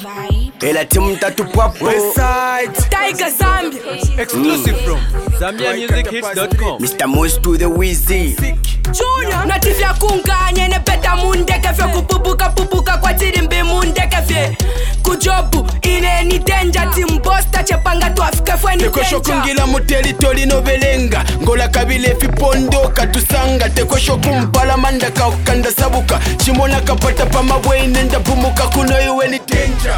Ela team tatu pop Westside Tiger Zambia Exclusive from ZambiaMusicHits.com. Mr. Moose to the Wheezy Junior Natifya kunganye ne beta mundeke fye kupupuka pupuka kwa tirimbi mundeke fye Kujobu ine ni danger timbosta chepanga tuafike fwe ni danger Tekosho kungila muteritori no belenga Ngola kabile fipondo katusanga Tekosho kumpala manda kaukanda sabuka Shimona kapata pa mabwe nenda pumuka kuno iwe ni danger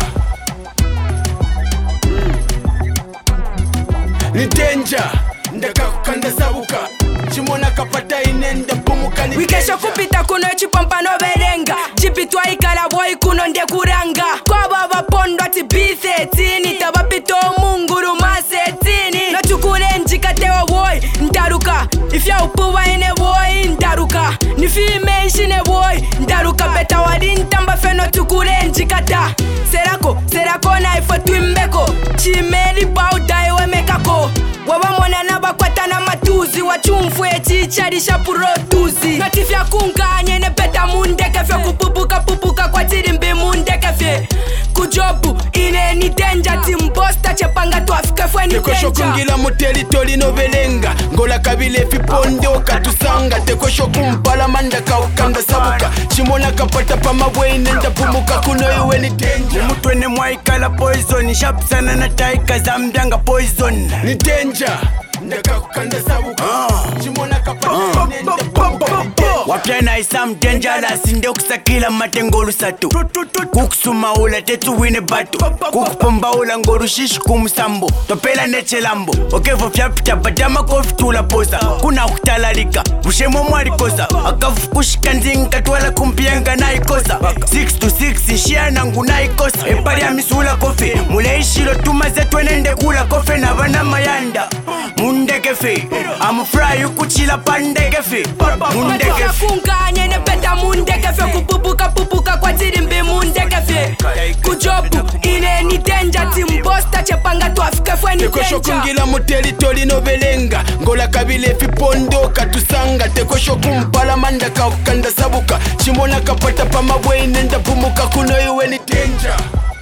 Ni danger Ndaka kukanda sabuka Shimona kapata inenda pumuka ni Wikesho kupita kuno chipompa no berenga Chipitwa ikala boy kuno nde kuranga Kwa baba pondo ati B13 Tabapito munguru masetini No chukule njikatewa boy Ndaruka Ifya upuwa ine boy Ndaruka Nifime nshine boy Ndaruka beta wadi ntamba feno chukule njikata Serako na ifo twimbeko Chimeli bauda iwe mekako Waba mwana naba kwata na matuzi Wachumfwe chicharisha purotuzi Natifya kunganye ne beta mundeke fye kupupuka pupuka kwa tirimbi mundeke fye Kujobu ine ni danger timbosta chepanga tuafike fwe ni Tekosho danger kungila muteritori no belenga Ngola kabile fipondo katusanga Tekosho kumpala manda kaukanda sabuka Shimona kapata pa mabwe nenda pumuka kuno iwe ni danger Mutwene mwaikala poison Shapsana na Tiger Zambia nga poison Ni danger Ndaka kukanda sabuka Shimona kapata inenda pumuka ni danger Wapyana isam dangerous Nde kusakila matengolu satu Kukusuma ula tetu wine batu Kukupomba ula ngoru shishi kumusambo Topela neche lambo Okevo fyapita badama kofi tula posa Kuna kutalalika Bushemo mwalikosa Akafu kushika nzinga tuwala kumpienga na ikosa 6 to 6 shia nangu na ikosa Epari ya misula kofi Mule ishilo tumaze twenende kula kofe na vana mayanda Mundekefe Amufrai ukuchila pandekefe Mundekefe Kunganye ne beta mundeke fye kupupuka pupuka kwa tirimbi mundeke fye Kujobu ine ni danger timbosta chepanga tuafike fwe ni Tekosho danger kungila muteritori no belenga Ngola kabile fipondo katusanga Tekosho kumpala manda kaukanda sabuka Shimona kapata pa mabwe nenda pumuka kuno iwe ni danger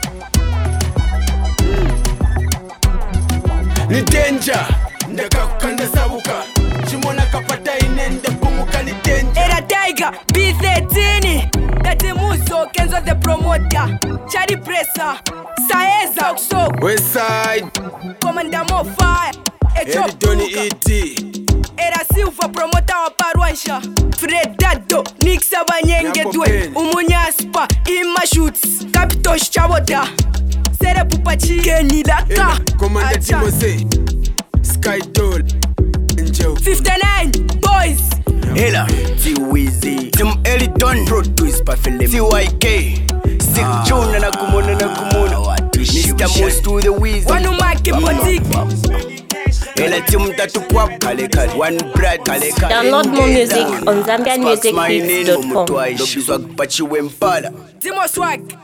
Ni danger Ndaka kukanda sabuka Shimona kapata inenda pumuka ni danger Era Tiger B13 Dati Muso Kenzo the promoter Chari Pressa Saeza Oksok Westside Commander Mo Fire Echo Doni E.T. Era Silva promoter wa Parwansha Fred Dado Nix Abanyenge Yambo Dwe Ben. Umunyaspa Ima Shoots Capitosh Chaboda Sere Pupachi Kenny Laka Commander Acha. Timose Sky Doll Angel 59 Boys Hela T-Weezy Tim Eliton Produce pa film TYK Sick Juna na kumona Mr. Moose to the Wheezy Wanumaki Boutique Hela team tatu pop One brad Download more music on ZambiaMusicHits.com. Lobby swag pachi wempala Timo Swag